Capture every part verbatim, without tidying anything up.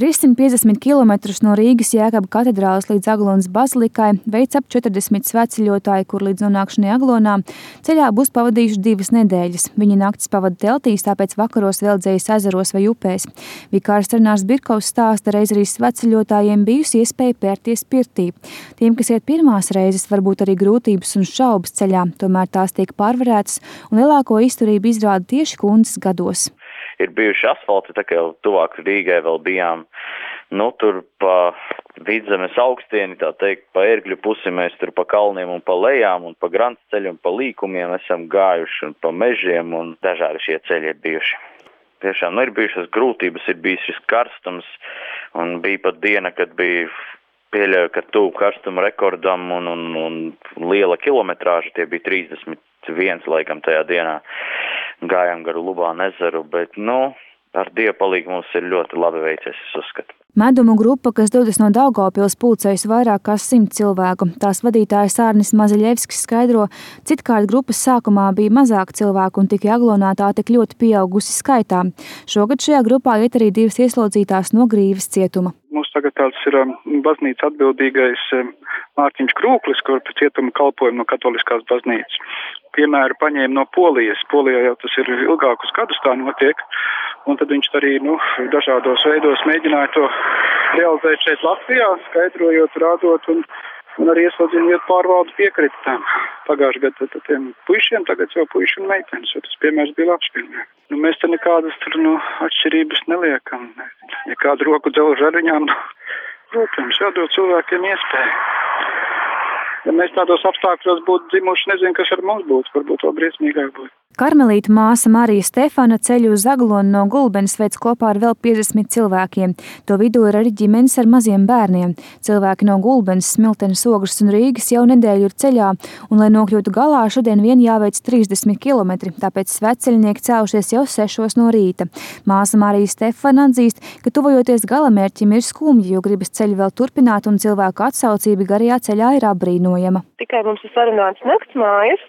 trīssimt piecdesmit kilometrus no Rīgas Jēkabu katedrāles līdz Aglonas bazilikai veic ap četrdesmit svētceļotāji, kur līdz nonākšanai Aglonā ceļā būs pavadījuši divas nedēļas. Viņi naktis pavada teltīs, tāpēc vakaros veldzējas ezeros vai upēs. Vikārs Renārs Birkovs stāsta, reiz arī svētceļotājiem bijusi iespēja pērties pirtī. Tiem, kas iet pirmās reizes, varbūt arī grūtības un šaubas ceļā, tomēr tās tiek pārvarētas un lielāko izturību izrāda tieši kundzes gados. Ir bijuši asfalti, tā kā jau tuvāk Rīgai vēl bijām, nu tur pa Vidzemes augstieni, tā teikt, pa Ērgļu pusi mēs tur pa kalniem un pa lejām un pa Grants ceļu un pa līkumiem esam gājuši un pa mežiem un dažādi šie ceļi ir bijuši. Tiešām, nu ir bijušas grūtības, ir bijis šis karstums un bija pat diena, kad bija pieļauju, ka tuvu karstuma rekordam un, un, un liela kilometrāža, tie bija trīsdesmit viens laikam tajā dienā. Gājām garu Lubānu ezeru, bet, nu, ar Dievu palīgu mums ir ļoti labi veicies, es uzskatu. Medumu grupa, kas dodas no Daugavpils, pulcējas vairāk kā simt cilvēku. Tās vadītājs Ārnis Mazaļevskis skaidro, citkārt grupas sākumā bija mazāk cilvēku un tikai Aglonā tā tik ļoti pieaugusi skaitā. Šogad šajā grupā iet arī divas ieslodzītās no Grīvas cietuma. Mums tagad tāds ir baznīca atbildīgais Mārtiņš Krūklis, kur pēc cietuma kalpoja no katoliskās baznīcas. Piemēru paņēma no Polijas. Polijā jau tas ir ilgākus gadus tā notiek. Un tad viņš arī nu, dažādos veidos mēģināja to realizēt šeit Latvijā, skaidrojot, rādot un, un arī ieslodzījumu vietu pārvaldu piekrita tam. Pagājušajā gadā tad tiem puišiem, tagad jau puiši un meitenes, jo tas piemērs bija labs piemērs. Nu, mēs te nekādas tur, nu, atšķirības neliekam. Ja kādu roku dzelžu ar viņām, nu, protams, jādod cilvēkiem iespēju. Ja mēs tādos apstākļos būtu dzimuši, nezinu, kas ar mums būtu, varbūt vēl briesmīgāk būtu. Karmelīta māsa Marija Stefana ceļu uz Aglonu no Gulbenes veic kopā ar vēl piecdesmit cilvēkiem. To vidū ir arī ģimenes ar maziem bērniem. Cilvēki no Gulbenes, Smiltenes, Ogres un Rīgas jau nedēļu ir ceļā, un, lai nokļūtu galā, šodien vien jāveic trīsdesmit kilometri, tāpēc svētceļnieki cēlušies jau sešos no rīta. Māsa Marija Stefana atzīst, ka tuvojoties galamērķim ir skumji, jo gribas ceļu vēl turpināt un cilvēku atsaucība garajā ceļā ir apbrīnojama. Tikai mums ir sarunāts naktsmājas.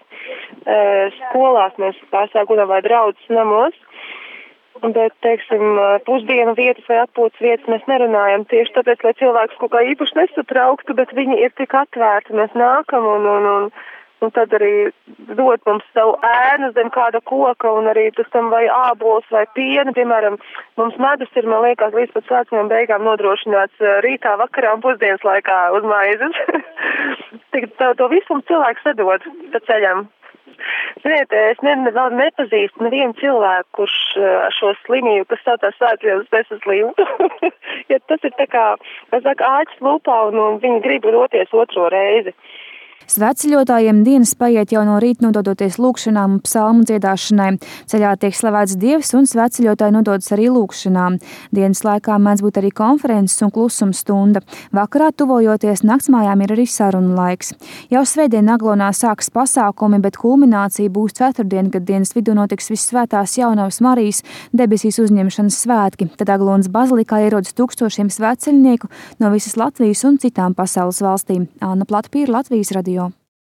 Skolās mēs pārstāv gudam vai draudzes namos, bet, teiksim, pusdienu vietas vai atpūtas vietas mēs nerunājam tieši tāpēc, lai cilvēks kaut kā īpaši nesatrauktu, bet viņi ir tik atvērti, mēs nākam un, un, un, un tad arī dod mums savu ēnu zem kāda koka un arī tas tam vai ābols vai piena, piemēram, mums medus ir, man liekas, līdz pat svētceļiem beigām nodrošināts rītā, vakarā un pusdienas laikā uz maizes. Tik to, to visu mums cilvēks sadod pa ceļam. Ziniet, es ne, vēl nepazīstu nevienu cilvēku, kurš ar šo slimību, kas saucās svētceļos, nesaslimtu. Ja tas ir tā kā, kā saka, āķis lūpā un, un viņi grib doties otro reizi. Svētceļotājiem dienas paiet jau no rīta nododoties lūkšanām un psalmu dziedāšanai. Ceļā tiek slavēts Dievs un svētceļotāji nododas arī lūkšanām. Dienas laikā mēdz būt arī konferences un klusuma stunda. Vakarā tuvojoties naktsmājām ir arī sarunu laiks. Jau svētdien Aglonā sāks pasākumi, bet kulminācija būs ceturtdien, kad dienas vidū notiks Vissvētās Jaunavas Marijas debesīs uzņemšanas svētki. Tad Aglonas bazilikā ierodas tūkstošiem svētceļnieku no visas Latvijas un citām pasaules valstīm. Anna Platpīra, Latvijas radio.